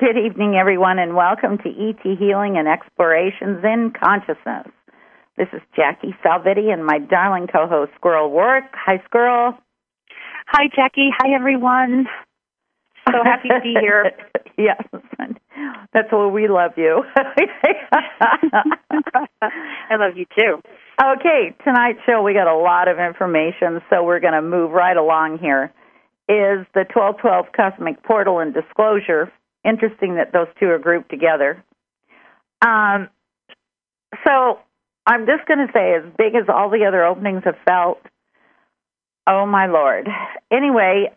Good evening, everyone, and welcome to ET Healing and Explorations in Consciousness. This is Jackie Salvetti and my darling co-host, Squirrel Warwick. Hi, Squirrel. Hi, Jackie. Hi, everyone. So happy to be here. Yes, that's why we love you. I love you, too. Okay, tonight's show, we got a lot of information, so we're going to move right along here. Is the 1212 Cosmic Portal and Disclosure. Interesting that those two are grouped together. So I'm just going to say, as big as all the other openings have felt, oh, my Lord. Anyway,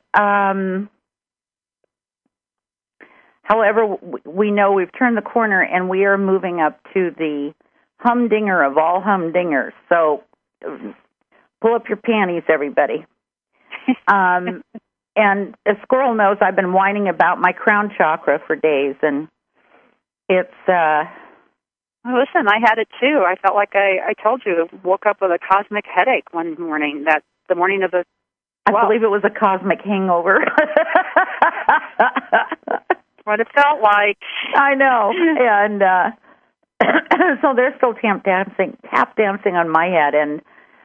however, we know we've turned the corner and we are moving up to the humdinger of all humdingers. So pull up your panties, everybody. And as Squirrel knows, I've been whining about my crown chakra for days, and it's... Well, listen, I had it, too. I felt like I told you, woke up with a cosmic headache one morning, the morning of the... I believe it was a cosmic hangover. What it felt like. I know. And so they're still tap dancing on my head, and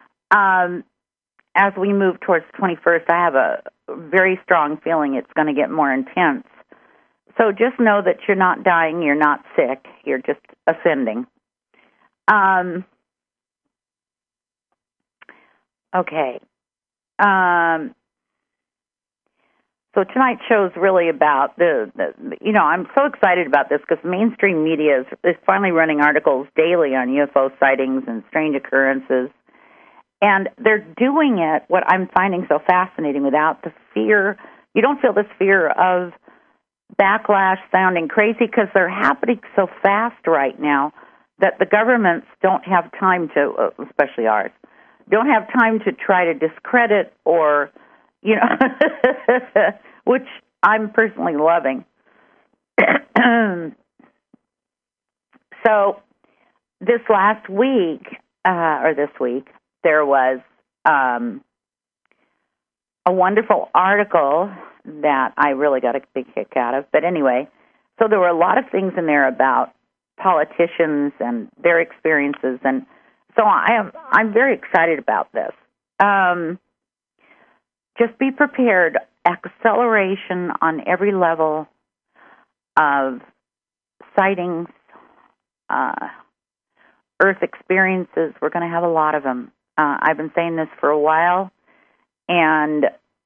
as we move towards 21st, I have a very strong feeling it's going to get more intense. So just know that you're not dying, you're not sick, you're just ascending. Okay. So tonight's show is really about I'm so excited about this because mainstream media is finally running articles daily on UFO sightings and strange occurrences. And they're doing it, what I'm finding so fascinating, without the fear. You don't feel this fear of backlash sounding crazy because they're happening so fast right now that the governments don't have time to, especially ours, don't have time to try to discredit or, which I'm personally loving. So this week, there was a wonderful article that I really got a big kick out of. But anyway, so there were a lot of things in there about politicians and their experiences, and so I'm very excited about this. Just be prepared. Acceleration on every level of sightings, Earth experiences. We're going to have a lot of them. I've been saying this for a while, and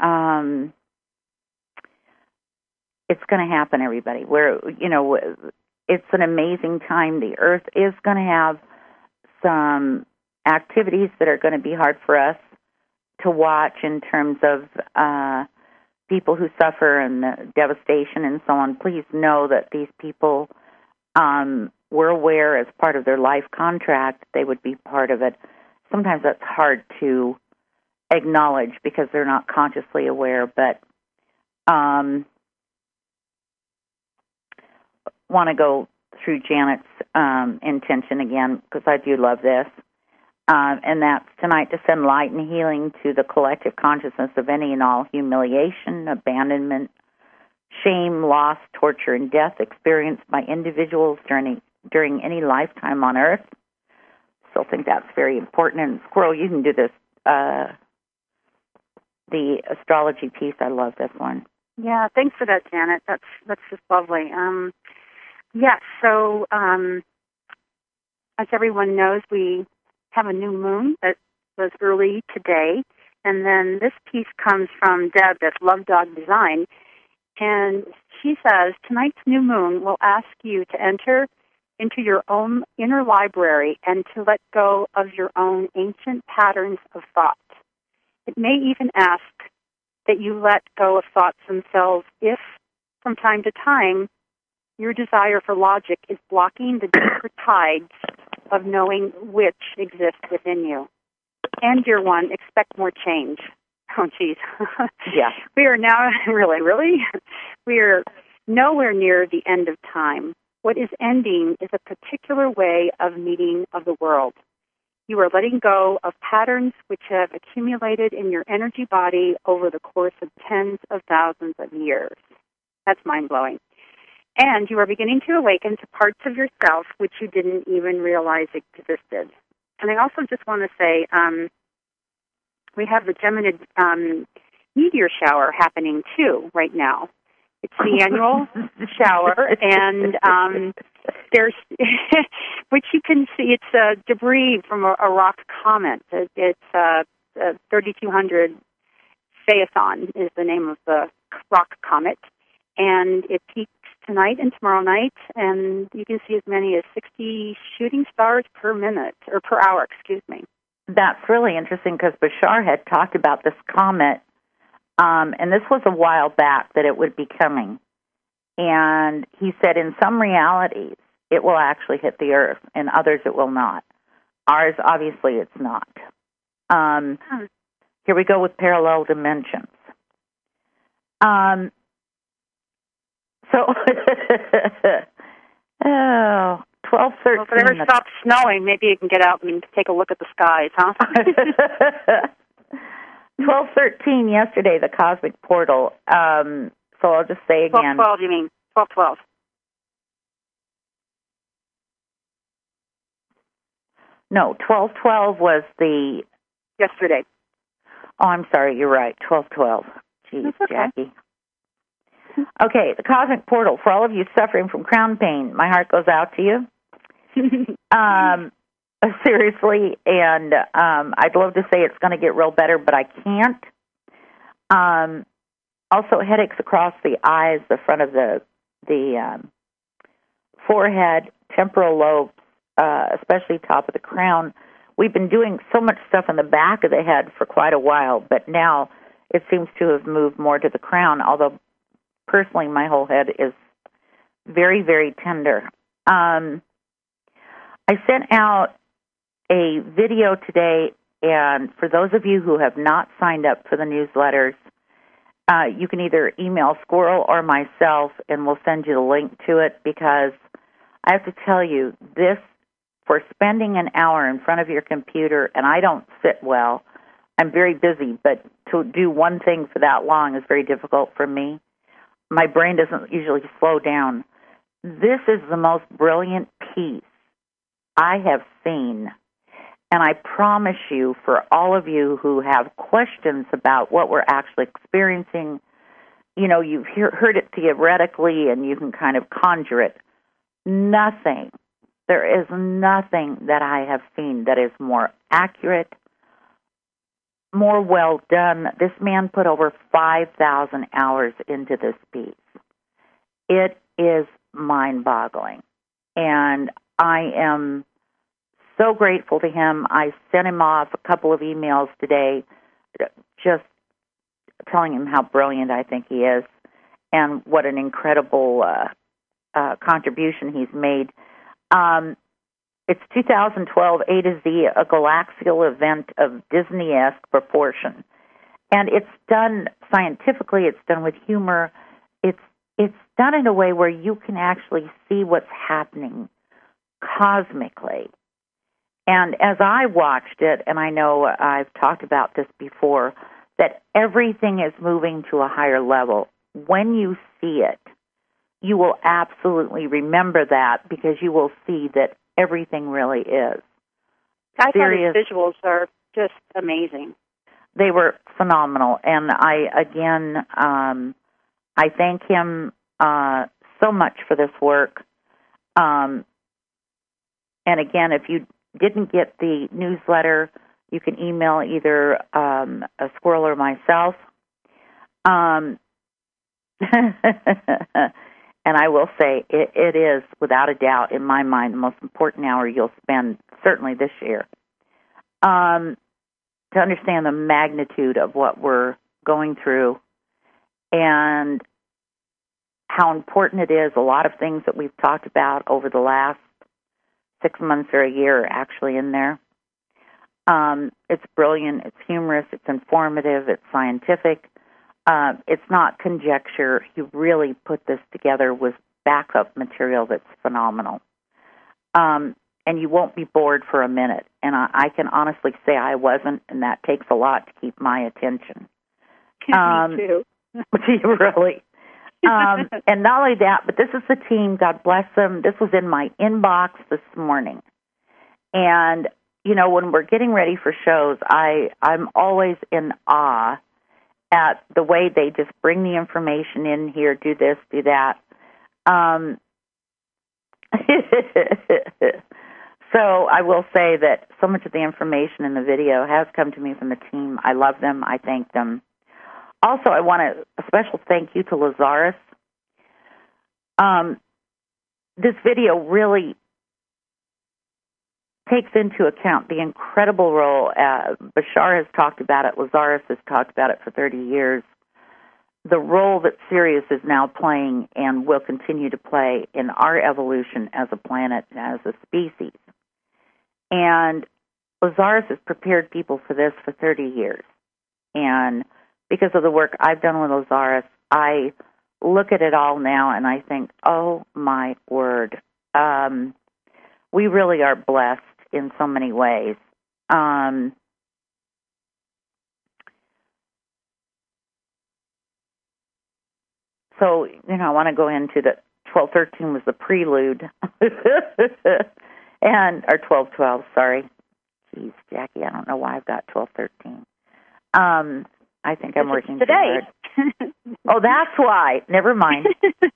it's going to happen, everybody. It's an amazing time. The Earth is going to have some activities that are going to be hard for us to watch in terms of people who suffer and the devastation and so on. Please know that these people were aware as part of their life contract they would be part of it. Sometimes that's hard to acknowledge because they're not consciously aware, but want to go through Janet's intention again because I do love this. And that's tonight to send light and healing to the collective consciousness of any and all humiliation, abandonment, shame, loss, torture, and death experienced by individuals during any lifetime on Earth. Still think that's very important. And Squirrel, you can do this. The astrology piece, I love this one. Yeah, thanks for that, Janet. That's just lovely. So as everyone knows, we have a new moon that was early today, and then this piece comes from Deb at Love Dog Design, and she says, tonight's new moon will ask you to enter into your own inner library and to let go of your own ancient patterns of thought. It may even ask that you let go of thoughts themselves if, from time to time, your desire for logic is blocking the deeper tides of knowing which exists within you. And, dear one, expect more change. Oh, geez. Yeah. We are now, really? We are nowhere near the end of time. What is ending is a particular way of meeting of the world. You are letting go of patterns which have accumulated in your energy body over the course of tens of thousands of years. That's mind-blowing. And you are beginning to awaken to parts of yourself which you didn't even realize existed. And I also just want to say we have the Geminid meteor shower happening, too, right now. It's the annual shower, and there's, which you can see, it's debris from a rock comet. It's 3200 Phaethon is the name of the rock comet, and it peaks tonight and tomorrow night, and you can see as many as 60 shooting stars per minute, or per hour, excuse me. That's really interesting because Bashar had talked about this comet, and this was a while back that it would be coming. And he said in some realities it will actually hit the Earth, in others it will not. Ours, obviously, it's not. Here we go with parallel dimensions. So, 12:13. Well, if it ever stops snowing, maybe you can get out and take a look at the skies, huh? 12:13 yesterday, the cosmic portal. So I'll just say again. 12:12, you mean? 12:12. No, 12:12 was the... Yesterday. Oh, I'm sorry, you're right, 12:12. Geez, That's okay. Jackie. Okay, the cosmic portal. For all of you suffering from crown pain, my heart goes out to you. Seriously, and I'd love to say it's going to get real better, but I can't. Also, headaches across the eyes, the front of the forehead, temporal lobes, especially top of the crown. We've been doing so much stuff in the back of the head for quite a while, but now it seems to have moved more to the crown, although personally my whole head is very, very tender. I sent out a video today, and for those of you who have not signed up for the newsletters, you can either email Squirrel or myself, and we'll send you the link to it, because I have to tell you, this, for spending an hour in front of your computer, and I don't sit well, I'm very busy, but to do one thing for that long is very difficult for me. My brain doesn't usually slow down. This is the most brilliant piece I have seen. And I promise you, for all of you who have questions about what we're actually experiencing, you know, you've heard it theoretically and you can kind of conjure it. Nothing, there is nothing that I have seen that is more accurate, more well done. This man put over 5,000 hours into this piece. It is mind-boggling. And I am so grateful to him. I sent him off a couple of emails today just telling him how brilliant I think he is and what an incredible contribution he's made. It's 2012, A to Z, a galaxial event of Disney-esque proportion. And it's done scientifically, it's done with humor, it's done in a way where you can actually see what's happening cosmically. And as I watched it, and I know I've talked about this before, that everything is moving to a higher level. When you see it, you will absolutely remember that, because you will see that everything really is. I thought his visuals are just amazing. They were phenomenal. And I thank him so much for this work. And again, if you didn't get the newsletter, you can email either a Squirrel or myself. And I will say, it is, without a doubt, in my mind, the most important hour you'll spend, certainly this year, to understand the magnitude of what we're going through and how important it is. A lot of things that we've talked about over the last 6 months or a year are actually in there. It's brilliant, it's humorous, it's informative, it's scientific. It's not conjecture. He really put this together with backup material that's phenomenal. And you won't be bored for a minute. And I can honestly say I wasn't, and that takes a lot to keep my attention. Me too. Really. And not only that, but this is the team, God bless them. This was in my inbox this morning. And, you know, when we're getting ready for shows, I'm always in awe at the way they just bring the information in here, do this, do that. So I will say that so much of the information in the video has come to me from the team. I love them. I thank them. Also, I want a special thank you to Lazarus. This video really takes into account the incredible role Bashar has talked about it, Lazarus has talked about it for 30 years, the role that Sirius is now playing and will continue to play in our evolution as a planet and as a species. And Lazarus has prepared people for this for 30 years. And because of the work I've done with Lazarus, I look at it all now and I think, oh, my word, we really are blessed in so many ways. So, you know, I want to go into the 12:13 was the prelude, and or 12:12. Sorry, jeez, Jackie, I don't know why I've got 12:13. I think I'm working today. Too hard. Oh, that's why. Never mind.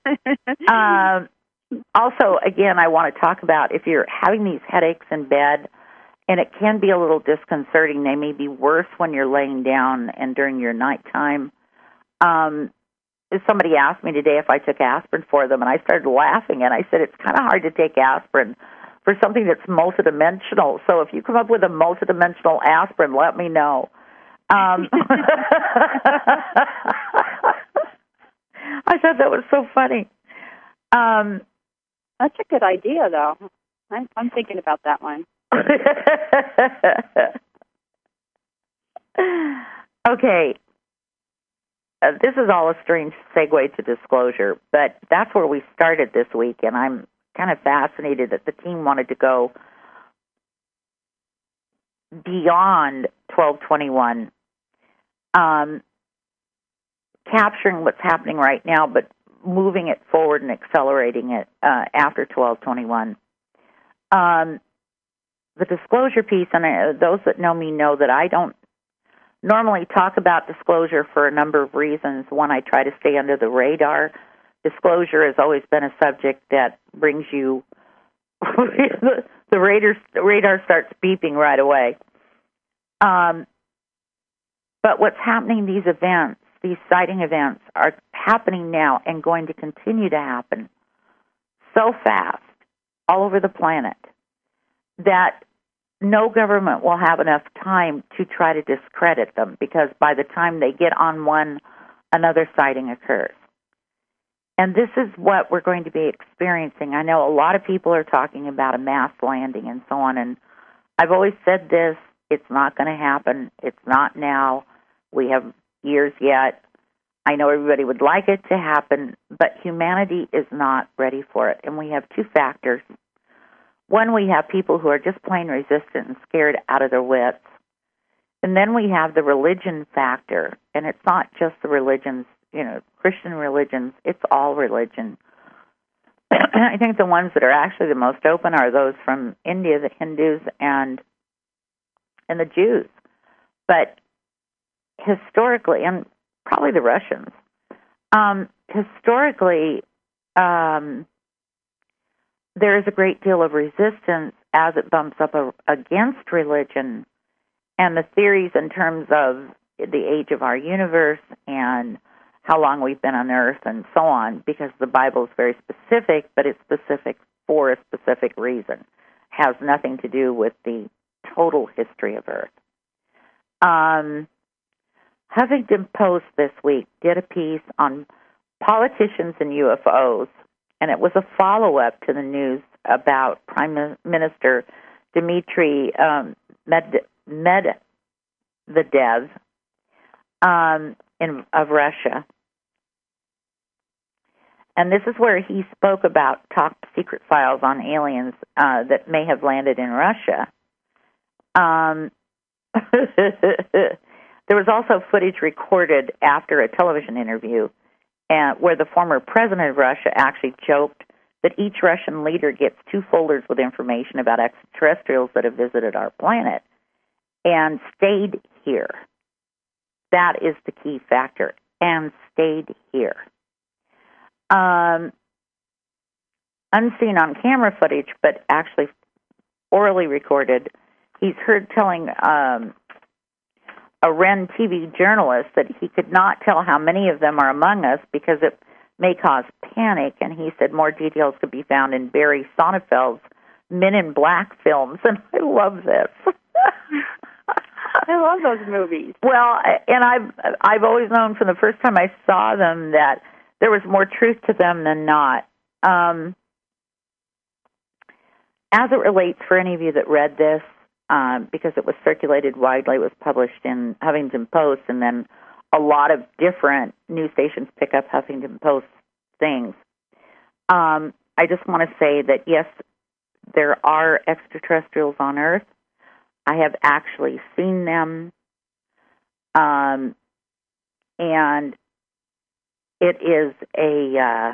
Also, again, I want to talk about if you're having these headaches in bed, and it can be a little disconcerting. They may be worse when you're laying down and during your nighttime. Somebody asked me today if I took aspirin for them, and I started laughing, and I said it's kind of hard to take aspirin for something that's multidimensional. So if you come up with a multidimensional aspirin, let me know. I thought that was so funny. That's a good idea, though. I'm thinking about that one. Okay. This is all a strange segue to disclosure, but that's where we started this week, and I'm kind of fascinated that the team wanted to go beyond 1221, capturing what's happening right now, but moving it forward and accelerating it after 1221. The disclosure piece, and those that know me know that I don't normally talk about disclosure for a number of reasons. One, I try to stay under the radar. Disclosure has always been a subject that brings you, the radar starts beeping right away. But what's happening, these events, these sighting events are happening now and going to continue to happen so fast all over the planet that no government will have enough time to try to discredit them, because by the time they get on one, another sighting occurs. And this is what we're going to be experiencing. I know a lot of people are talking about a mass landing and so on, and I've always said this, it's not going to happen. It's not now. We have years yet. I know everybody would like it to happen, but humanity is not ready for it. And we have two factors. One, we have people who are just plain resistant and scared out of their wits. And then we have the religion factor. And it's not just the religions, you know, Christian religions. It's all religion. I think the ones that are actually the most open are those from India, the Hindus and the Jews. But historically, and probably the Russians, historically, there is a great deal of resistance as it bumps up against religion and the theories in terms of the age of our universe and how long we've been on Earth and so on, because the Bible is very specific, but it's specific for a specific reason. It has nothing to do with the total history of Earth. Huffington Post this week did a piece on politicians and UFOs, and it was a follow-up to the news about Prime Minister Dmitry Medvedev of Russia. And this is where he spoke about top secret files on aliens that may have landed in Russia. There was also footage recorded after a television interview and where the former president of Russia actually joked that each Russian leader gets 2 folders with information about extraterrestrials that have visited our planet and stayed here. That is the key factor, and stayed here. Unseen on camera footage, but actually orally recorded, he's heard telling a Ren TV journalist that he could not tell how many of them are among us because it may cause panic, and he said more details could be found in Barry Sonnenfeld's Men in Black films, and I love this. I love those movies. Well, and I've always known from the first time I saw them that there was more truth to them than not. As it relates for any of you that read this, because it was circulated widely, it was published in Huffington Post, and then a lot of different news stations pick up Huffington Post things. I just want to say that, yes, there are extraterrestrials on Earth. I have actually seen them, and it is a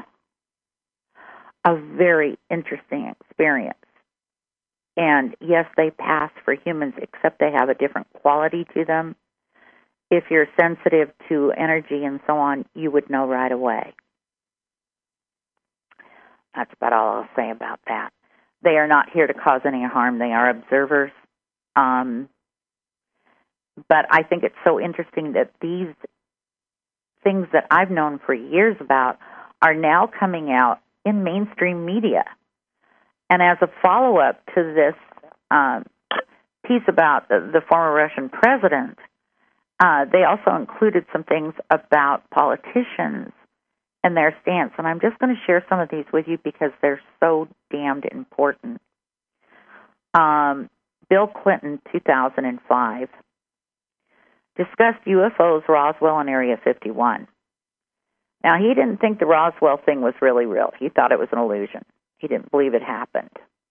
very interesting experience. And yes, they pass for humans, except they have a different quality to them. If you're sensitive to energy and so on, you would know right away. That's about all I'll say about that. They are not here to cause any harm. They are observers. But I think it's so interesting that these things that I've known for years about are now coming out in mainstream media. And as a follow-up to this piece about the former Russian president, they also included some things about politicians and their stance. And I'm just going to share some of these with you because they're so damned important. Bill Clinton, 2005, discussed UFOs, Roswell, and Area 51. Now, he didn't think the Roswell thing was really real. He thought it was an illusion. He didn't believe it happened.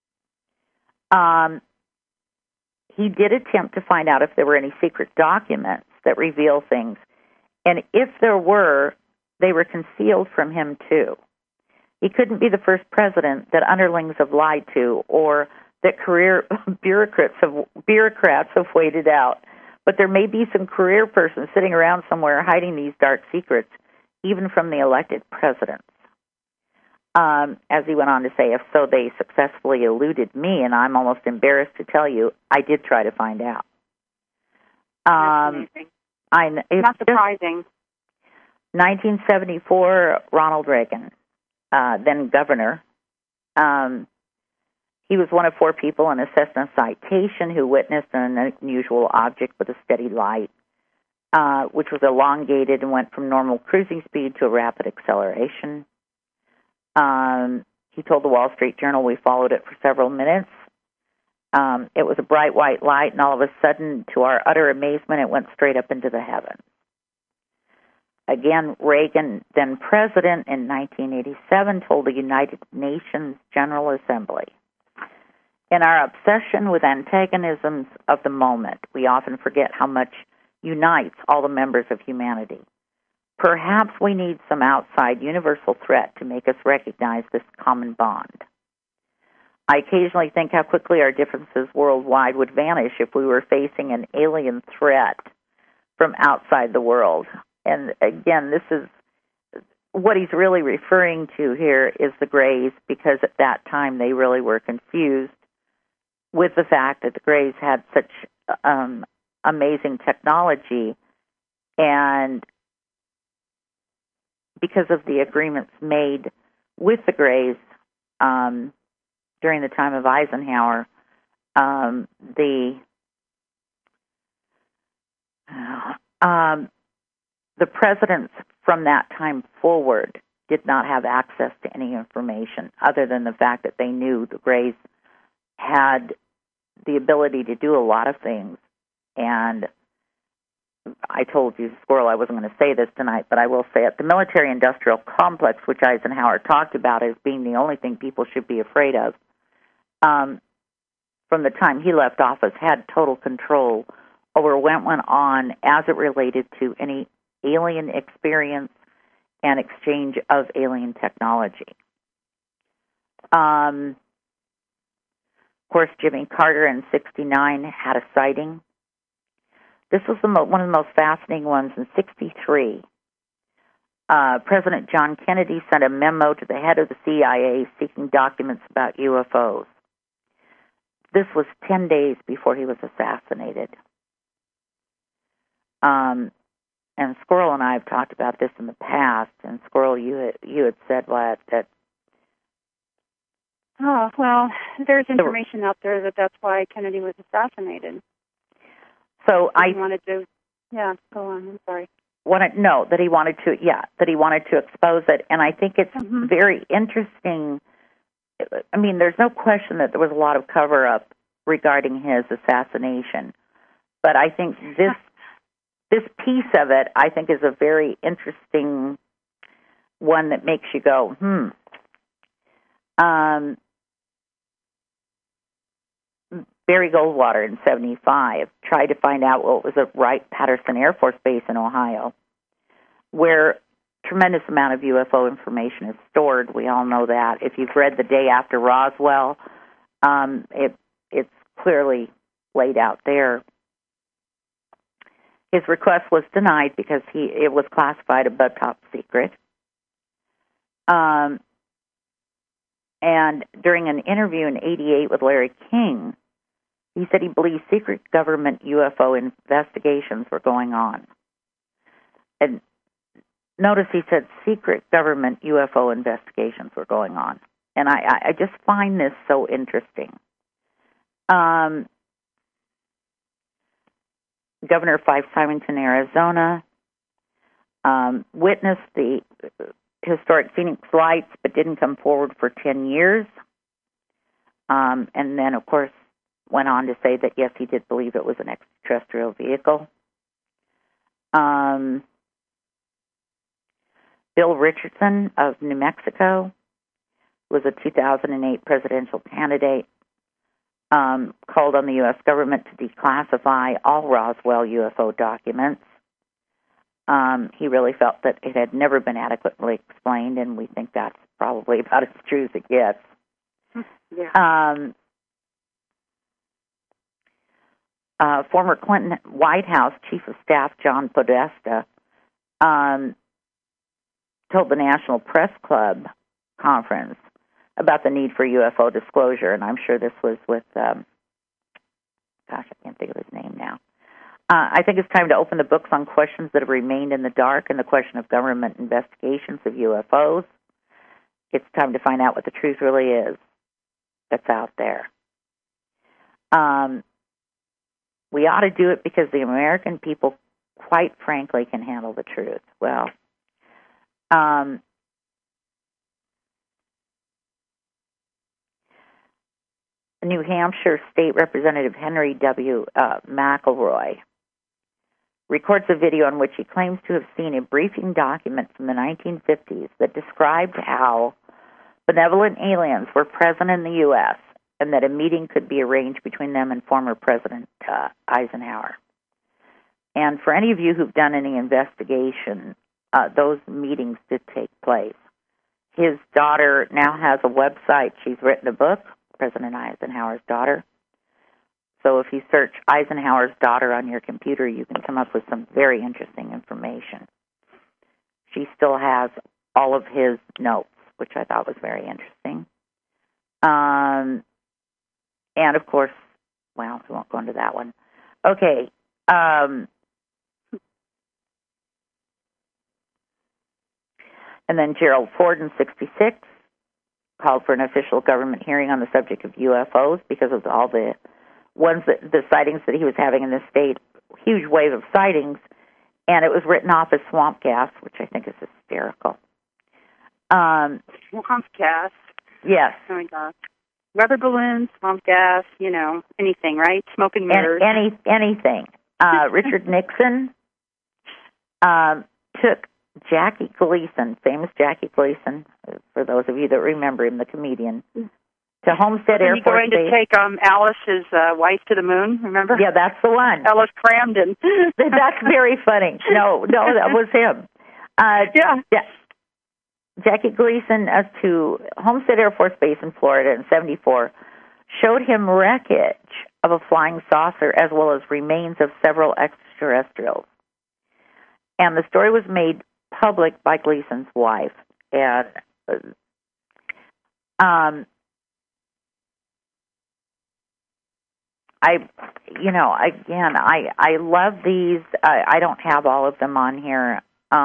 He did attempt to find out if there were any secret documents that reveal things. And if there were, they were concealed from him, too. He couldn't be the first president that underlings have lied to or that career bureaucrats have waited out. But there may be some career person sitting around somewhere hiding these dark secrets, even from the elected presidents. As he went on to say, if so, they successfully eluded me, and I'm almost embarrassed to tell you, I did try to find out. That's amazing. It's not surprising. 1974, Ronald Reagan, then governor. He was one of 4 people in a Cessna Citation who witnessed an unusual object with a steady light, which was elongated and went from normal cruising speed to a rapid acceleration. He told the Wall Street Journal, we followed it for several minutes. It was a bright white light, and all of a sudden, to our utter amazement, it went straight up into the heavens. Again, Reagan, then president, in 1987, told the United Nations General Assembly, in our obsession with antagonisms of the moment, we often forget how much unites all the members of humanity. Perhaps we need some outside universal threat to make us recognize this common bond. I occasionally think how quickly our differences worldwide would vanish if we were facing an alien threat from outside the world. And again, this is what he's really referring to here is the Greys, because at that time they really were confused with the fact that the Greys had such amazing technology, and because of the agreements made with the Greys during the time of Eisenhower, the presidents from that time forward did not have access to any information other than the fact that they knew the Greys had the ability to do a lot of things. And I told you, Squirrel, I wasn't going to say this tonight, but I will say it. The military-industrial complex, which Eisenhower talked about as being the only thing people should be afraid of, from the time he left office, had total control over what went on as it related to any alien experience and exchange of alien technology. Of course, Jimmy Carter in '69 had a sighting. This was one of the most fascinating ones. In '63, President John Kennedy sent a memo to the head of the CIA seeking documents about UFOs. This was 10 days before he was assassinated. And Squirrel and I have talked about this in the past. And Squirrel, you had said what? That oh, well, there's information out there that's why Kennedy was assassinated. So wanted to, go on. I'm sorry. That he wanted to expose it, and I think it's very interesting. I mean, there's no question that there was a lot of cover-up regarding his assassination, but I think this piece of it, I think, is a very interesting one that makes you go, Barry Goldwater in '75 tried to find out what was at Wright-Patterson Air Force Base in Ohio, where tremendous amount of UFO information is stored. We all know that. If you've read The Day After Roswell, it's clearly laid out there. His request was denied because it was classified above top secret. And during an interview in '88 with Larry King, he said he believed secret government UFO investigations were going on. And notice he said secret government UFO investigations were going on. And I just find this so interesting. Governor Fife Symington, Arizona, witnessed the historic Phoenix Lights but didn't come forward for 10 years. And then, of course, went on to say that, yes, he did believe it was an extraterrestrial vehicle. Bill Richardson of New Mexico was a 2008 presidential candidate, called on the U.S. government to declassify all Roswell UFO documents. He really felt that it had never been adequately explained, and we think that's probably about as true as it gets. Yeah. Former Clinton White House Chief of Staff John Podesta told the National Press Club conference about the need for UFO disclosure, and I'm sure this was with, I can't think of his name now. I think it's time to open the books on questions that have remained in the dark and the question of government investigations of UFOs. It's time to find out what the truth really is that's out there. We ought to do it because the American people, quite frankly, can handle the truth. Well, New Hampshire State Representative Henry W. McElroy records a video in which he claims to have seen a briefing document from the 1950s that described how benevolent aliens were present in the U.S. and that a meeting could be arranged between them and former President Eisenhower. And for any of you who've done any investigation, those meetings did take place. His daughter now has a website. She's written a book, President Eisenhower's Daughter. So if you search Eisenhower's Daughter on your computer, you can come up with some very interesting information. She still has all of his notes, which I thought was very interesting. And, of course, well, we won't go into that one. Okay. And then Gerald Ford in '66 called for an official government hearing on the subject of UFOs because of all the sightings that he was having in the state, huge wave of sightings, and it was written off as swamp gas, which I think is hysterical. Swamp gas? Yes. Oh, my gosh. Rubber balloons, swamp gas, anything, right? Smoke and mirrors. Anything. Richard Nixon took Jackie Gleason, famous Jackie Gleason, for those of you that remember him, the comedian, to Homestead Air Force Base. Going to take Alice's wife to the moon, remember? Yeah, that's the one. Alice Cramden. That's very funny. No, that was him. Jackie Gleason to Homestead Air Force Base in Florida in '74 showed him wreckage of a flying saucer as well as remains of several extraterrestrials. And the story was made public by Gleason's wife. And I love these. I don't have all of them on here.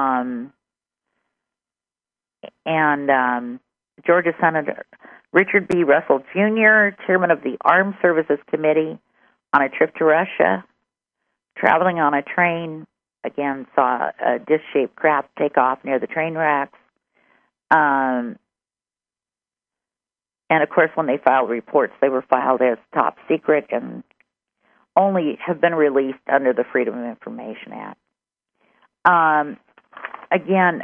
Georgia Senator Richard B. Russell Jr., chairman of the Armed Services Committee, on a trip to Russia, traveling on a train, again saw a disc-shaped craft take off near the train tracks. And, of course, when they filed reports, they were filed as top secret and only have been released under the Freedom of Information Act. Again,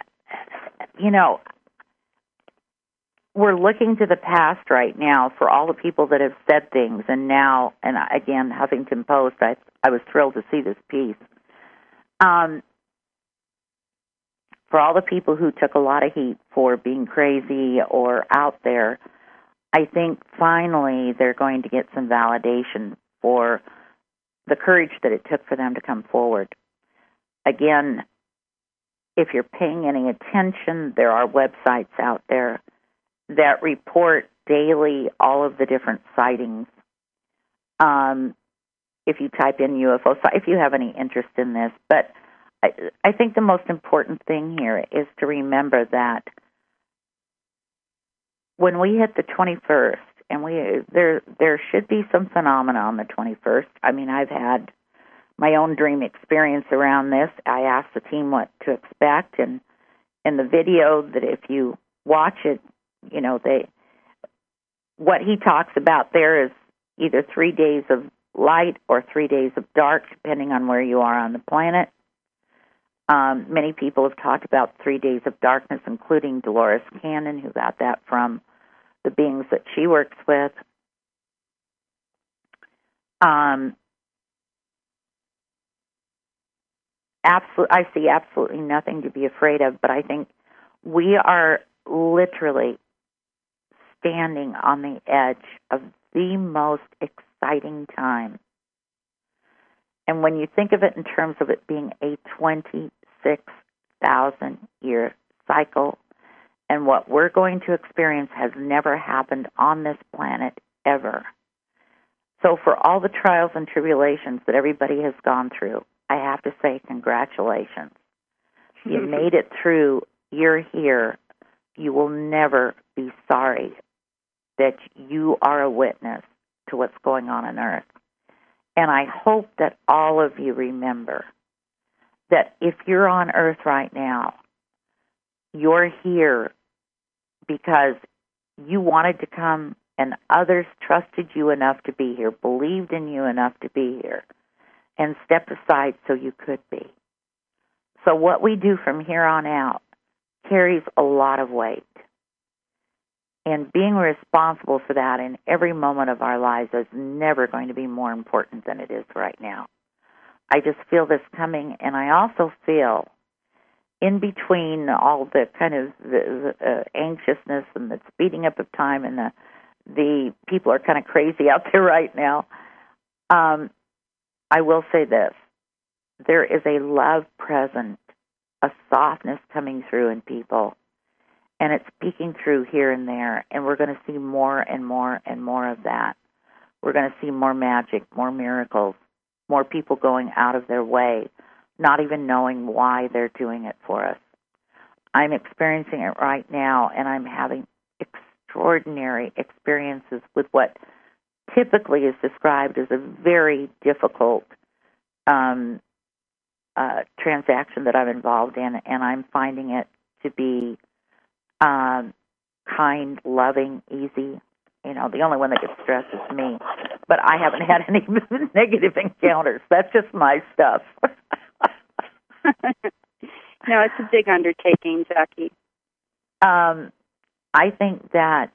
we're looking to the past right now for all the people that have said things, and now, and again, Huffington Post, I was thrilled to see this piece. For all the people who took a lot of heat for being crazy or out there, I think finally they're going to get some validation for the courage that it took for them to come forward. Again, if you're paying any attention, there are websites out there that report daily all of the different sightings. If you type in UFO, if you have any interest in this, but I think the most important thing here is to remember that when we hit the 21st, and there should be some phenomena on the 21st. I mean, I've had my own dream experience around this. I asked the team what to expect, and in the video that if you watch it, what he talks about there is either 3 days of light or 3 days of dark, depending on where you are on the planet. Many people have talked about 3 days of darkness, including Dolores Cannon, who got that from the beings that she works with. I see absolutely nothing to be afraid of, but I think we are literally standing on the edge of the most exciting time. And when you think of it in terms of it being a 26,000-year cycle, and what we're going to experience has never happened on this planet ever. So for all the trials and tribulations that everybody has gone through, I have to say congratulations. You made it through. You're here. You will never be sorry that you are a witness to what's going on Earth. And I hope that all of you remember that if you're on Earth right now, you're here because you wanted to come and others trusted you enough to be here, believed in you enough to be here, and stepped aside so you could be. So what we do from here on out carries a lot of weight. And being responsible for that in every moment of our lives is never going to be more important than it is right now. I just feel this coming, and I also feel in between all the kind of the anxiousness and the speeding up of time and the people are kind of crazy out there right now, I will say this. There is a love present, a softness coming through in people, and it's peeking through here and there, and we're going to see more and more and more of that. We're going to see more magic, more miracles, more people going out of their way, not even knowing why they're doing it for us. I'm experiencing it right now, and I'm having extraordinary experiences with what typically is described as a very difficult transaction that I'm involved in, and I'm finding it to be kind, loving, easy. The only one that gets stressed is me, but I haven't had any negative encounters. That's just my stuff. No, it's a big undertaking, Jackie. I think that,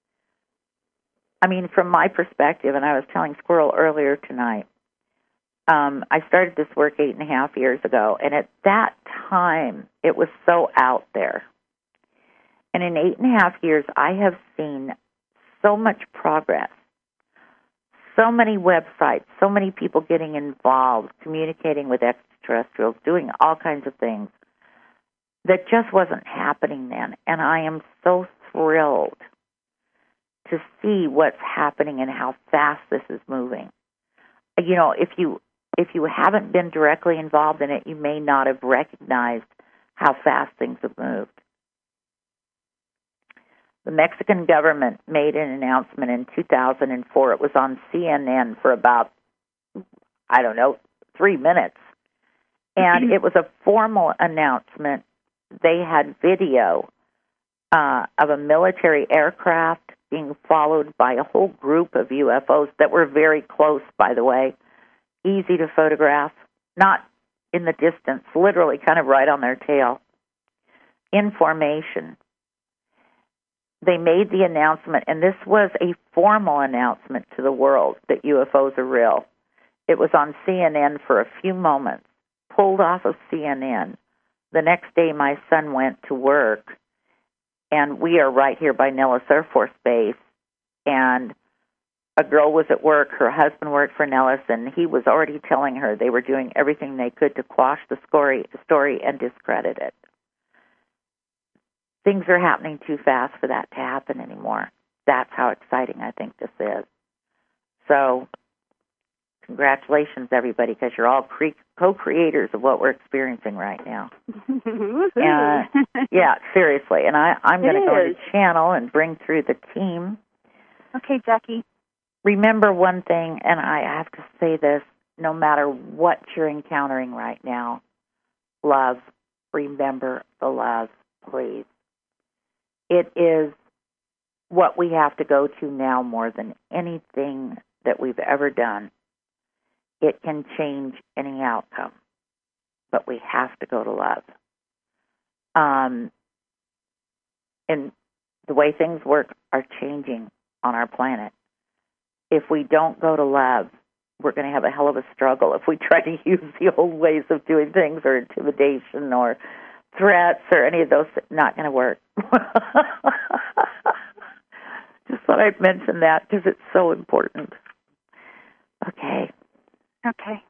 from my perspective, and I was telling Squirrel earlier tonight, I started this work 8.5 years ago, and at that time, it was so out there. And in 8.5 years, I have seen so much progress, so many websites, so many people getting involved, communicating with extraterrestrials, doing all kinds of things that just wasn't happening then. And I am so thrilled to see what's happening and how fast this is moving. You know, if you haven't been directly involved in it, you may not have recognized how fast things have moved. The Mexican government made an announcement in 2004. It was on CNN for about, 3 minutes. And it was a formal announcement. They had video of a military aircraft being followed by a whole group of UFOs that were very close, by the way, easy to photograph, not in the distance, literally kind of right on their tail, in formation. They made the announcement, and this was a formal announcement to the world that UFOs are real. It was on CNN for a few moments, pulled off of CNN. The next day, my son went to work, and we are right here by Nellis Air Force Base, and a girl was at work. Her husband worked for Nellis, and he was already telling her they were doing everything they could to quash the story and discredit it. Things are happening too fast for that to happen anymore. That's how exciting I think this is. So, congratulations, everybody, because you're all co-creators of what we're experiencing right now. Yeah, seriously. And I'm going to go to channel and bring through the team. Okay, Jackie. Remember one thing, and I have to say this, no matter what you're encountering right now, love. Remember the love, please. It is what we have to go to now more than anything that we've ever done. It can change any outcome, but we have to go to love. And the way things work are changing on our planet. If we don't go to love, we're going to have a hell of a struggle. If we try to use the old ways of doing things or intimidation or threats or any of those, not going to work. Just thought I'd mention that because it's so important. Okay. Okay.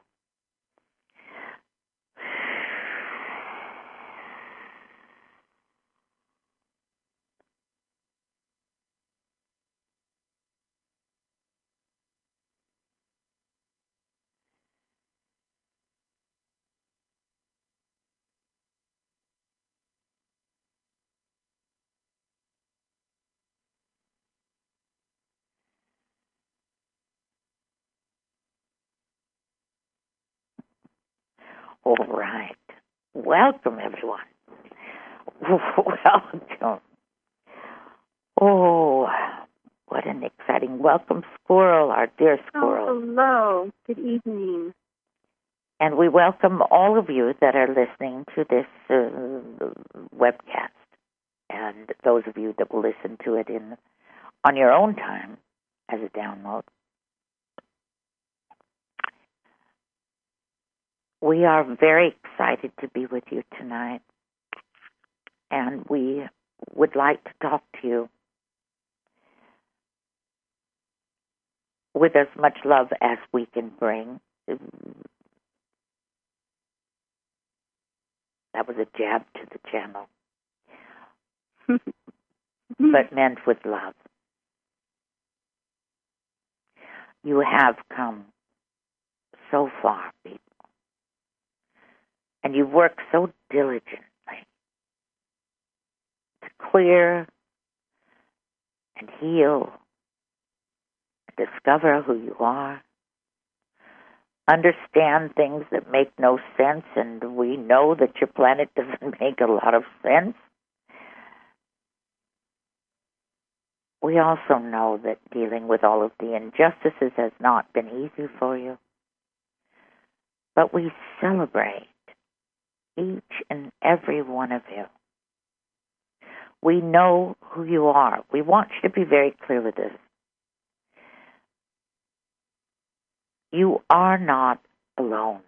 All right. Welcome, everyone. Welcome. Oh, what an exciting welcome, Squirrel, our dear Squirrel. Oh, hello. Good evening. And we welcome all of you that are listening to this webcast, and those of you that will listen to it on your own time as a download. We are very excited to be with you tonight, and we would like to talk to you with as much love as we can bring. That was a jab to the channel, but meant with love. You have come so far, people. And you've worked so diligently to clear and heal, and discover who you are, understand things that make no sense, and we know that your planet doesn't make a lot of sense. We also know that dealing with all of the injustices has not been easy for you. But we celebrate each and every one of you. We know who you are. We want you to be very clear with this. You are not alone.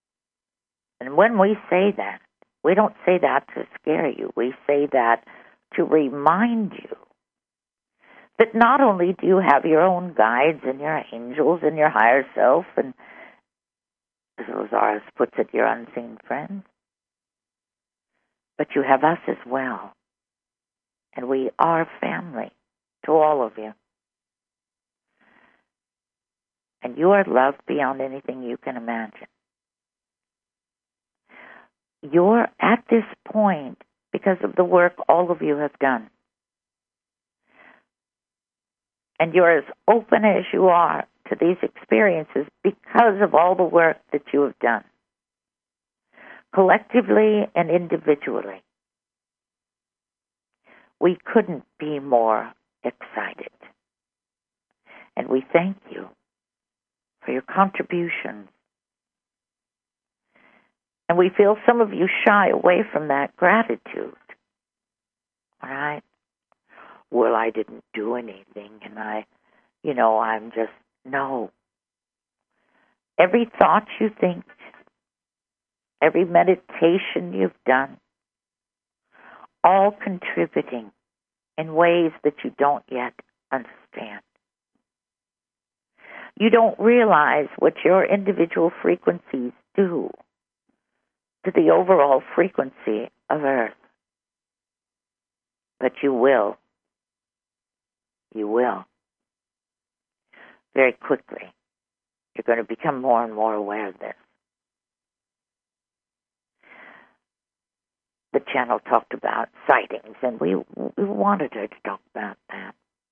And when we say that, we don't say that to scare you. We say that to remind you that not only do you have your own guides and your angels and your higher self, and as Lazarus puts it, your unseen friends, but you have us as well. And we are family to all of you. And you are loved beyond anything you can imagine. You're at this point because of the work all of you have done. And you're as open as you are to these experiences because of all the work that you have done, collectively and individually. We couldn't be more excited. And we thank you for your contributions. And we feel some of you shy away from that gratitude. All right? Well, I didn't do anything, and I'm just, no. Every thought you think, every meditation you've done, all contributing in ways that you don't yet understand. You don't realize what your individual frequencies do to the overall frequency of Earth. But you will. You will. Very quickly. You're going to become more and more aware of this. The channel talked about sightings, and we wanted her to talk about that.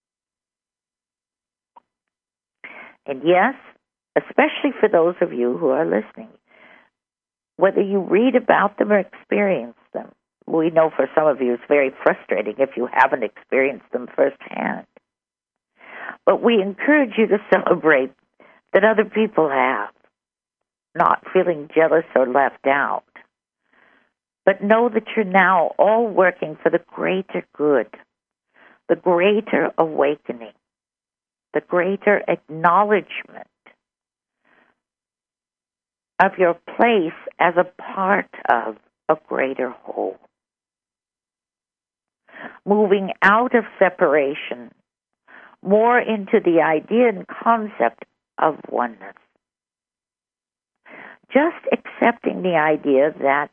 And yes, especially for those of you who are listening, whether you read about them or experience them, we know for some of you it's very frustrating if you haven't experienced them firsthand. But we encourage you to celebrate that other people have, not feeling jealous or left out. But know that you're now all working for the greater good, the greater awakening, the greater acknowledgement of your place as a part of a greater whole. Moving out of separation, more into the idea and concept of oneness. Just accepting the idea that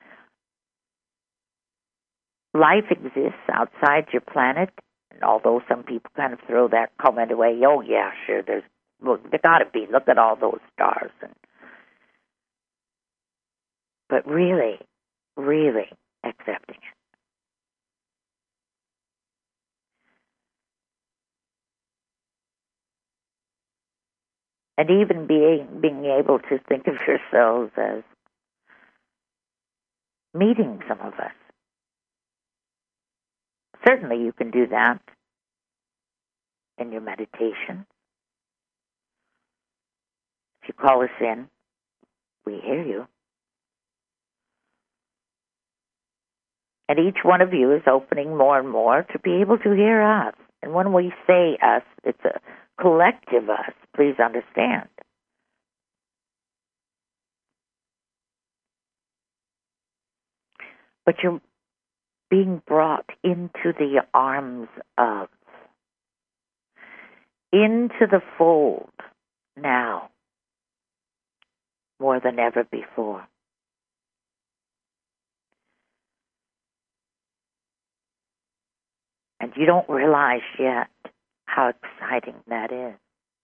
life exists outside your planet, and although some people kind of throw that comment away, oh yeah, sure, there gotta be, look at all those stars. But really, really accepting it. And even being able to think of yourselves as meeting some of us. Certainly you can do that in your meditation. If you call us in, we hear you. And each one of you is opening more and more to be able to hear us. And when we say us, it's a collective us, please understand. But you're being brought into the arms of, into the fold now, more than ever before. And you don't realize yet how exciting that is.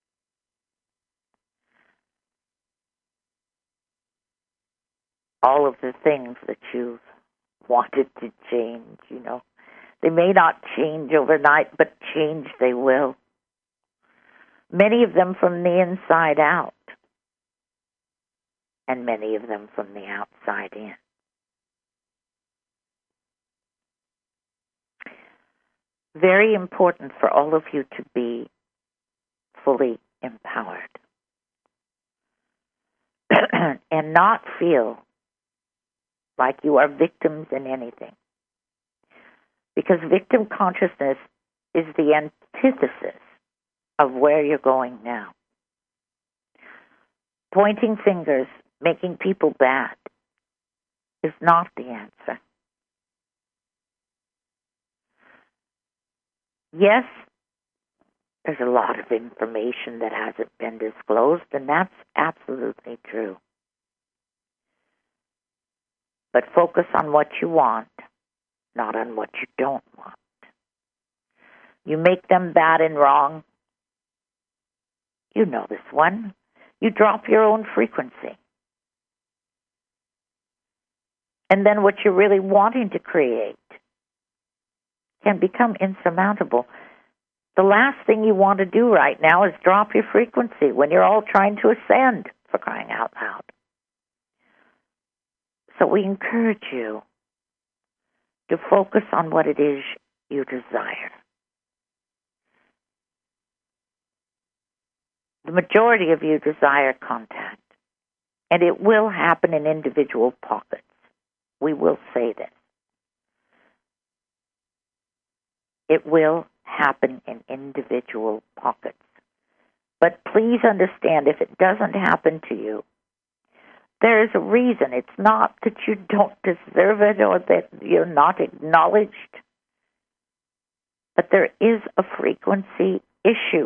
All of the things that you've wanted to change, they may not change overnight, but change they will. Many of them from the inside out, and many of them from the outside in. Very important for all of you to be fully empowered and not feel like you are victims in anything. Because victim consciousness is the antithesis of where you're going now. Pointing fingers, making people bad, is not the answer. Yes, there's a lot of information that hasn't been disclosed, and that's absolutely true. But focus on what you want, not on what you don't want. You make them bad and wrong. You know this one. You drop your own frequency. And then what you're really wanting to create can become insurmountable. The last thing you want to do right now is drop your frequency when you're all trying to ascend, for crying out loud. So we encourage you to focus on what it is you desire. The majority of you desire contact, and it will happen in individual pockets. We will say this. It will happen in individual pockets. But please understand, if it doesn't happen to you, there is a reason. It's not that you don't deserve it or that you're not acknowledged, but there is a frequency issue.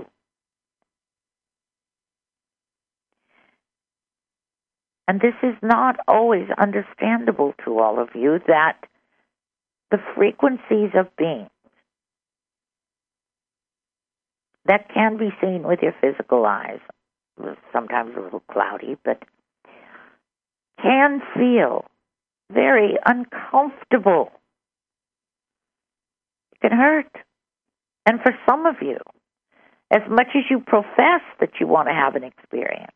And this is not always understandable to all of you, that the frequencies of being that can be seen with your physical eyes, sometimes a little cloudy, but can feel very uncomfortable. It can hurt. And for some of you, as much as you profess that you want to have an experience,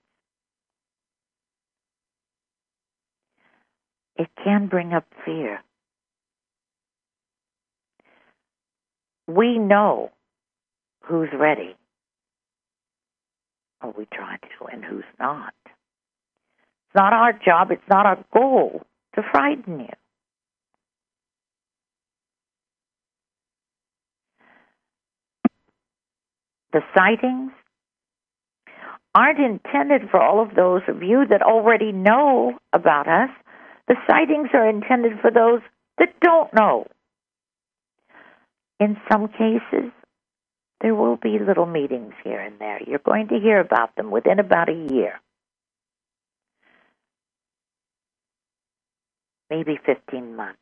it can bring up fear. We know who's ready, or we try to, and who's not. It's not our job, it's not our goal to frighten you. The sightings aren't intended for all of those of you that already know about us. The sightings are intended for those that don't know. In some cases, there will be little meetings here and there. You're going to hear about them within about a year. Maybe 15 months.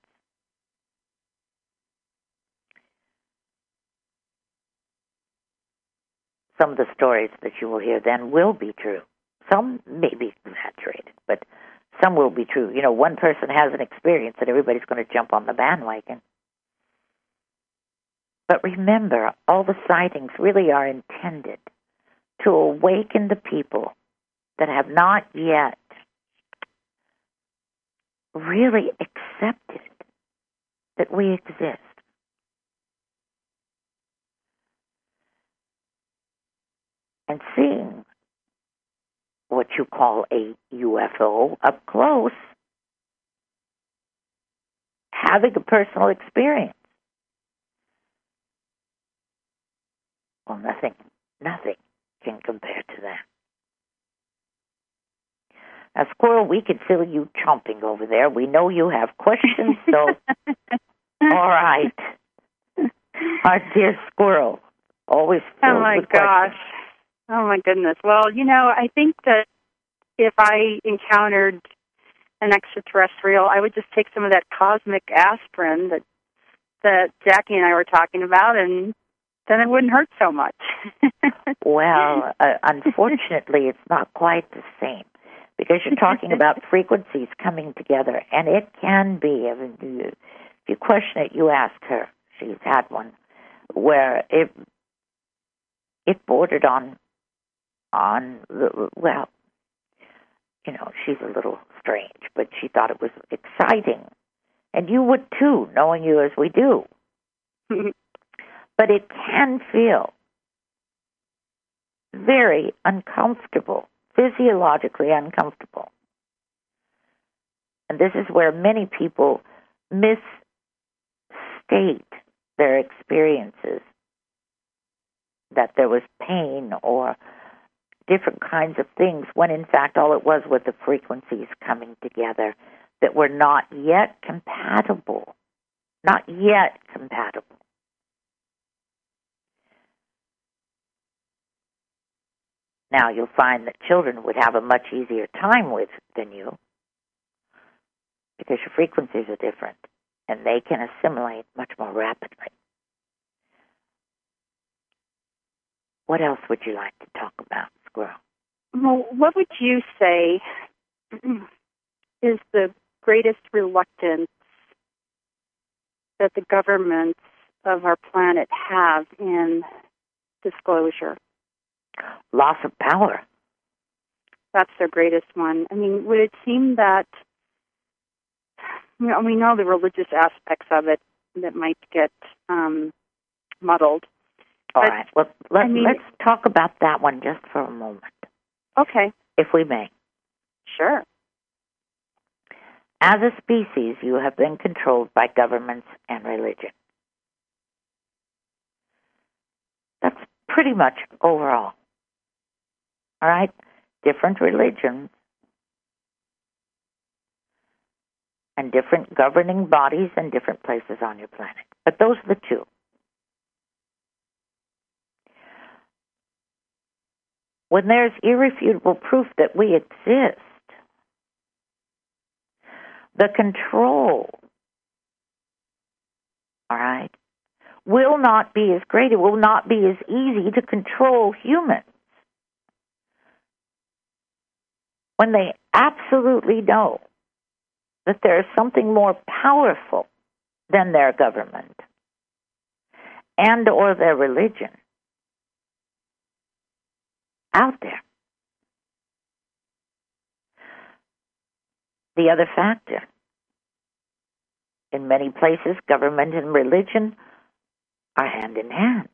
Some of the stories that you will hear then will be true. Some may be exaggerated, but some will be true. You know, one person has an experience and everybody's going to jump on the bandwagon. But remember, all the sightings really are intended to awaken the people that have not yet really accepted that we exist. And seeing what you call a UFO up close, having a personal experience. Well, nothing can compare to that. Now, Squirrel, we can feel you chomping over there. We know you have questions, so all right. Our dear Squirrel, always filled with questions. Oh, my goodness. Well, you know, I think that if I encountered an extraterrestrial, I would just take some of that cosmic aspirin that Jackie and I were talking about, and then it wouldn't hurt so much. Well, unfortunately, it's not quite the same, because you're talking about frequencies coming together, and it can be. I mean, if you question it, you ask her. She's had one where it bordered on well, you know, she's a little strange, but she thought it was exciting. And you would too, knowing you as we do. But it can feel very uncomfortable, physiologically uncomfortable. And this is where many people misstate their experiences, that there was pain or different kinds of things, when in fact all it was the frequencies coming together that were not yet compatible. Not yet compatible. Now, you'll find that children would have a much easier time with than you because your frequencies are different and they can assimilate much more rapidly. What else would you like to talk about, Squirrel? Well, what would you say is the greatest reluctance that the governments of our planet have in disclosure? Loss of power. That's their greatest one. I mean, would it seem that, you know, we know the religious aspects of it that might get muddled. All right. Well, let's talk about that one just for a moment. Okay. If we may. Sure. As a species, you have been controlled by governments and religion. That's pretty much overall. All right? Different religions and different governing bodies in different places on your planet. But those are the two. When there's irrefutable proof that we exist, the control, all right, will not be as great. It will not be as easy to control humans when they absolutely know that there is something more powerful than their government and or their religion out there. The other factor, in many places, government and religion are hand in hand.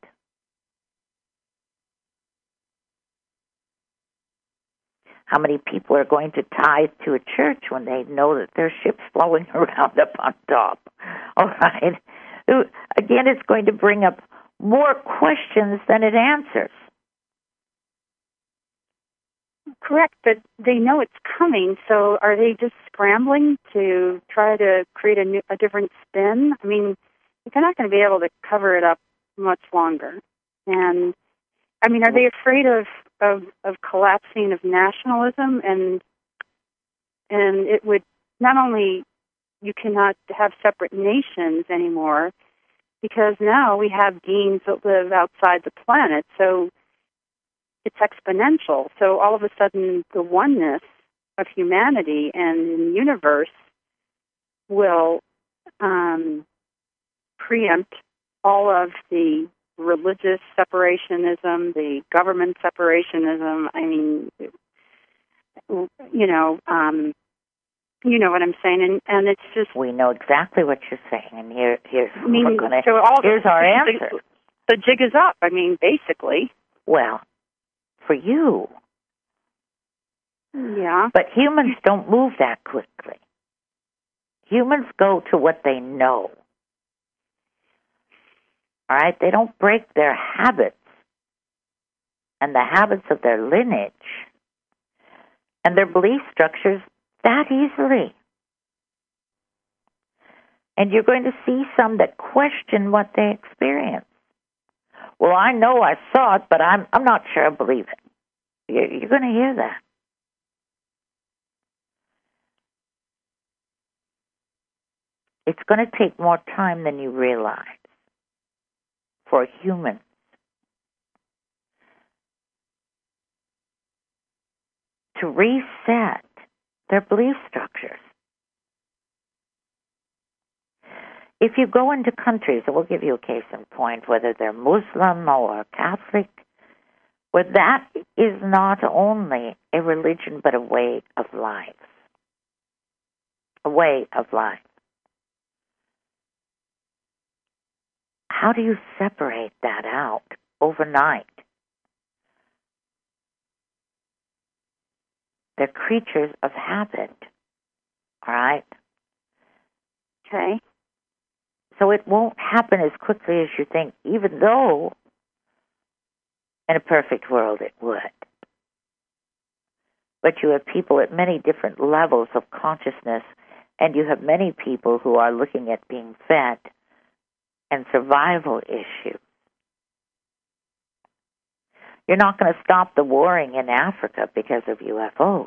How many people are going to tithe to a church when they know that there's ships flowing around up on top? All right. Again, it's going to bring up more questions than it answers. Correct, but they know it's coming, so are they just scrambling to try to create a different spin? I mean, they're not going to be able to cover it up much longer. And, I mean, are they afraid of collapsing of nationalism? And it would not only, you cannot have separate nations anymore, because now we have beings that live outside the planet, so it's exponential. So all of a sudden, the oneness of humanity and the universe will preempt all of the religious separationism, the government separationism. I mean, you know what I'm saying, and it's just, we know exactly what you're saying, and here's here's our answer. The jig is up. I mean, basically. Well, for you. Yeah. But humans don't move that quickly. Humans go to what they know. All right? They don't break their habits and the habits of their lineage and their belief structures that easily. And you're going to see some that question what they experience. Well, I know I saw it, but I'm not sure I believe it. You're going to hear that. It's going to take more time than you realize for humans to reset their belief structures. If you go into countries, and we'll give you a case in point, whether they're Muslim or Catholic, where that is not only a religion but a way of life. A way of life. How do you separate that out overnight? They're creatures of habit. All right? Okay. So it won't happen as quickly as you think, even though in a perfect world it would. But you have people at many different levels of consciousness, and you have many people who are looking at being fed and survival issues. You're not going to stop the warring in Africa because of UFOs.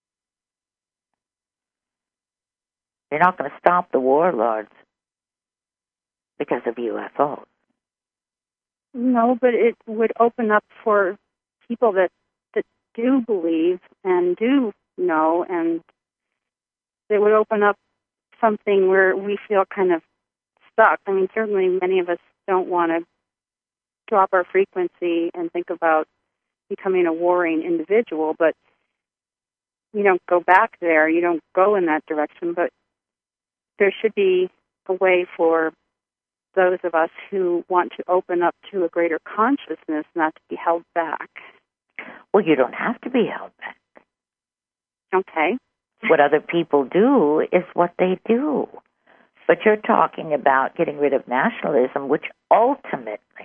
You're not going to stop the warlords because of UFOs. No, but it would open up for people that do believe and do know, and it would open up something where we feel kind of stuck. I mean, certainly many of us don't want to drop our frequency and think about becoming a warring individual, but you don't go back there. You don't go in that direction, but there should be a way for those of us who want to open up to a greater consciousness not to be held back. Well, you don't have to be held back. Okay. What other people do is what they do. But you're talking about getting rid of nationalism, which ultimately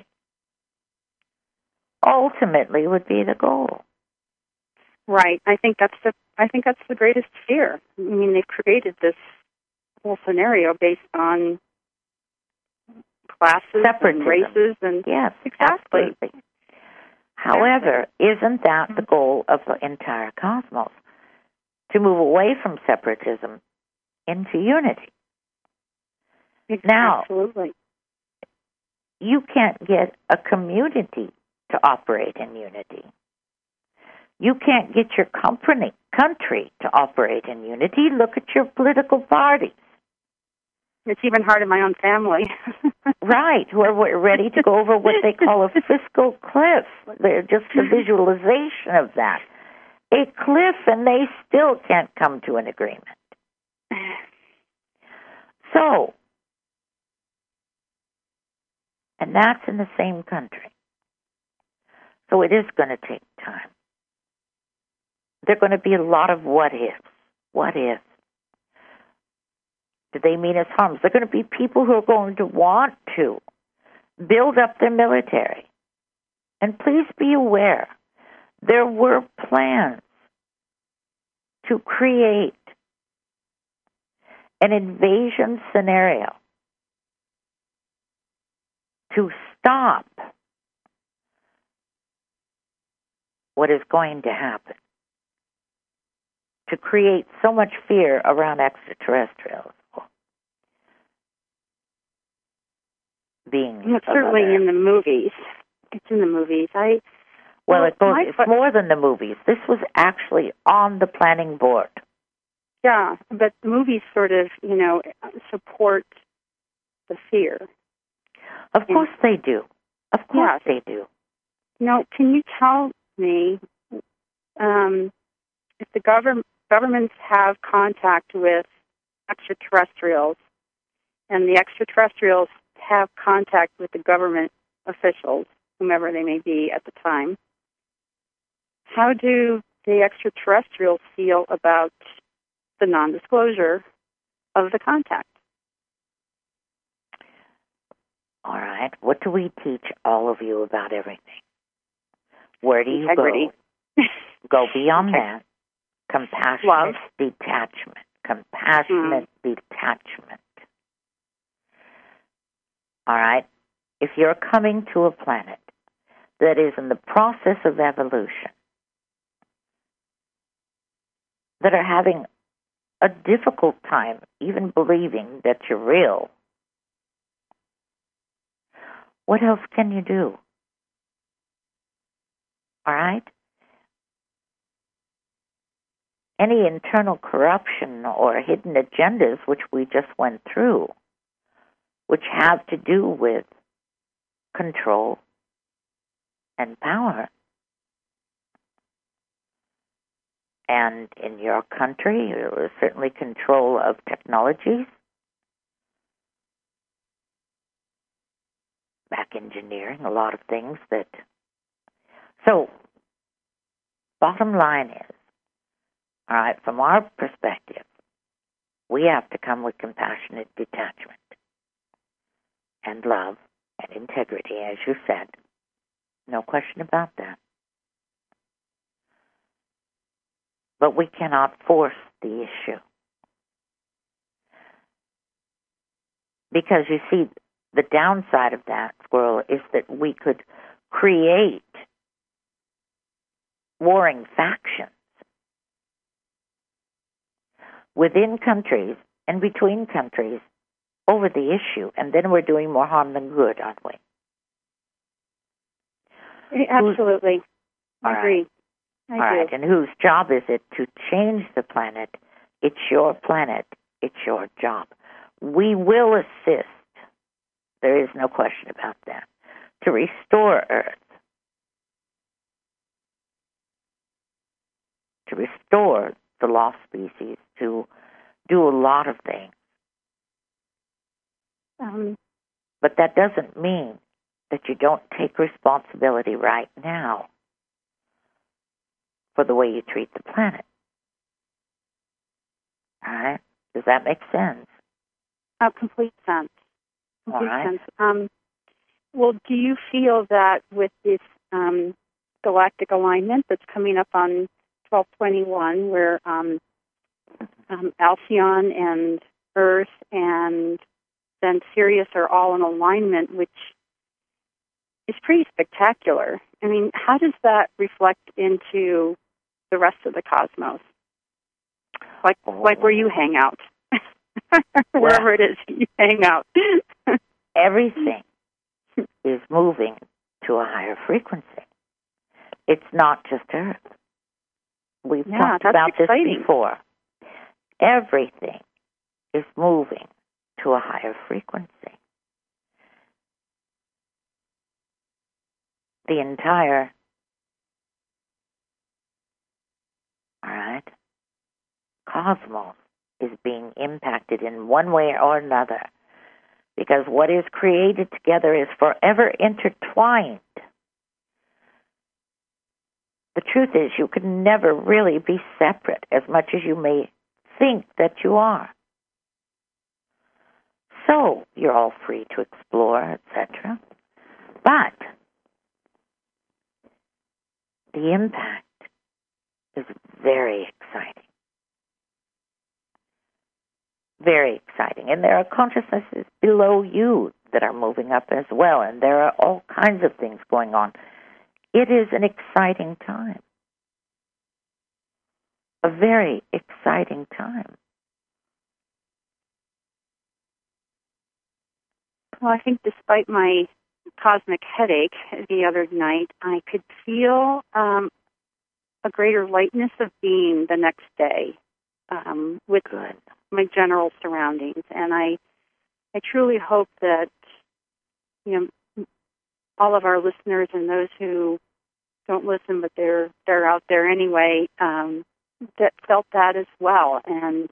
would be the goal. Right. I think that's the greatest fear. I mean, they've created this whole scenario based on classes Separatism. and races and yes, exactly. Absolutely. However, isn't that the goal of the entire cosmos? To move away from separatism into unity. Now, absolutely. You can't get a community to operate in unity. You can't get your country to operate in unity. Look at your political parties. It's even hard in my own family. Right, who are ready to go over what they call a fiscal cliff. They're just a visualization of that. A cliff, and they still can't come to an agreement. So, and that's in the same country. So it is going to take time. There are going to be a lot of what ifs. What if? Do they mean us harm? There are going to be people who are going to want to build up their military. And please be aware, there were plans to create an invasion scenario to stop what is going to happen, to create so much fear around extraterrestrials being. It's certainly in the movies. It's in the movies. It's more than the movies. This was actually on the planning board. Yeah, but the movies sort of, support the fear. Of course they do. Of course they do. Can you tell me if the governments have contact with extraterrestrials and the extraterrestrials have contact with the government officials, whomever they may be at the time, how do the extraterrestrials feel about the non-disclosure of the contact? All right. What do we teach all of you about everything? Where do you Integrity. go? Go beyond that. Compassionate Love. detachment. Compassionate detachment. All right? If you're coming to a planet that is in the process of evolution, that are having a difficult time even believing that you're real, what else can you do? All right? Any internal corruption or hidden agendas, which we just went through, which have to do with control and power. And in your country, there was certainly control of technologies, back engineering, a lot of things that... So, bottom line is, all right, from our perspective, we have to come with compassionate detachment and love and integrity, as you said. No question about that. But we cannot force the issue. Because you see, the downside of that, Squirrel, is that we could create warring factions within countries and between countries over the issue, and then we're doing more harm than good, aren't we? Absolutely. I agree. All right, and whose job is it to change the planet? It's your planet. It's your job. We will assist. There is no question about that. To restore Earth. To restore the lost species. To do a lot of things. But that doesn't mean that you don't take responsibility right now for the way you treat the planet. All right? Does that make sense? Complete sense. Complete All right. sense. Well, do you feel that with this galactic alignment that's coming up on 12/21, where Alcyon and Earth and then Sirius are all in alignment, which is pretty spectacular? I mean, how does that reflect into the rest of the cosmos? Like where you hang out. Wherever it is you hang out. Everything is moving to a higher frequency. It's not just Earth. We've talked about exciting. This before. Everything is moving to a higher frequency. The entire, cosmos is being impacted in one way or another, because what is created together is forever intertwined. The truth is, you can never really be separate as much as you may think that you are. So you're all free to explore, etc. But the impact is very exciting. Very exciting. And there are consciousnesses below you that are moving up as well, and there are all kinds of things going on. It is an exciting time. A very exciting time. Well, I think despite my cosmic headache the other night, I could feel a greater lightness of being the next day with my general surroundings. And I truly hope that, all of our listeners and those who don't listen, but they're out there anyway, that felt that as well. And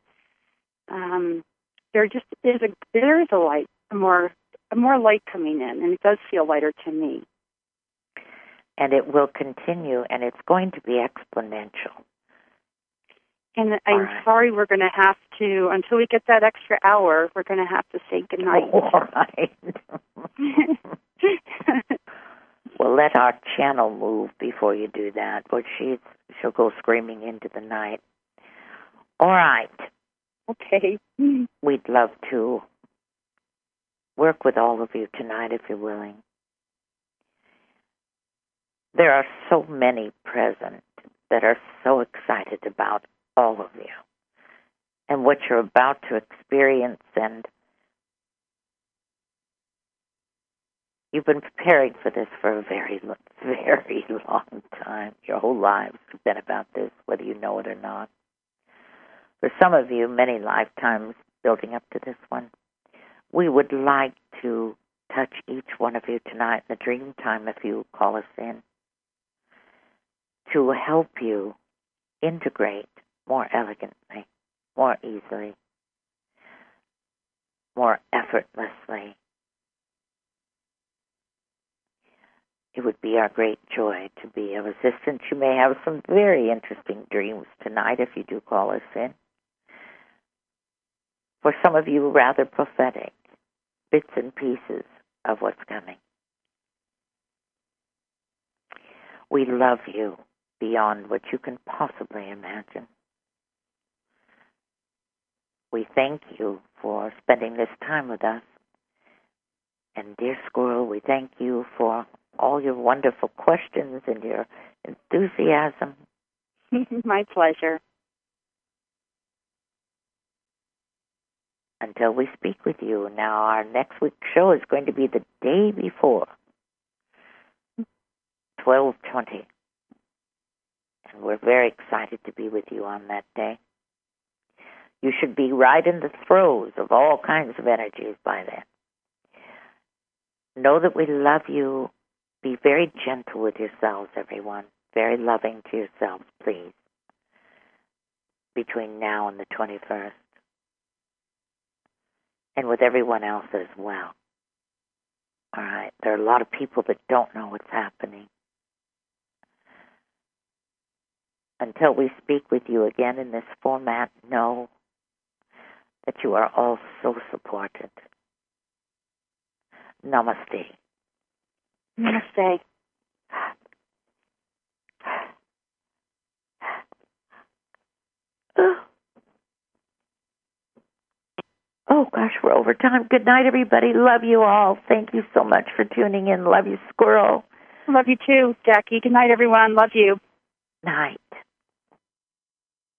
there is a light, more light coming in, and it does feel lighter to me. And it will continue, and it's going to be exponential. And I'm sorry, we're going to have to, until we get that extra hour, we're going to have to say goodnight. All right. Well, let our channel move before you do that, but she'll go screaming into the night. All right. Okay. We'd love to work with all of you tonight if you're willing. There are so many present that are so excited about all of you and what you're about to experience, and you've been preparing for this for a very, very long time. Your whole lives have been about this, whether you know it or not. For some of you, many lifetimes building up to this one. We would like to touch each one of you tonight in the dream time if you call us in, to help you integrate more elegantly, more easily, more effortlessly. It would be our great joy to be of assistance. You may have some very interesting dreams tonight if you do call us in. For some of you, rather prophetic, bits and pieces of what's coming. We love you beyond what you can possibly imagine. We thank you for spending this time with us. And dear Squirrel, we thank you for all your wonderful questions and your enthusiasm. My pleasure. Until we speak with you. Now, our next week's show is going to be the day before, 12/20. And we're very excited to be with you on that day. You should be right in the throes of all kinds of energies by then. Know that we love you. Be very gentle with yourselves, everyone. Very loving to yourselves, please, between now and the 21st. And with everyone else as well. All right. There are a lot of people that don't know what's happening. Until we speak with you again in this format, know that you are all so supported. Namaste. Namaste. Oh, gosh, we're over time. Good night, everybody. Love you all. Thank you so much for tuning in. Love you, Squirrel. Love you too, Jackie. Good night, everyone. Love you. Night.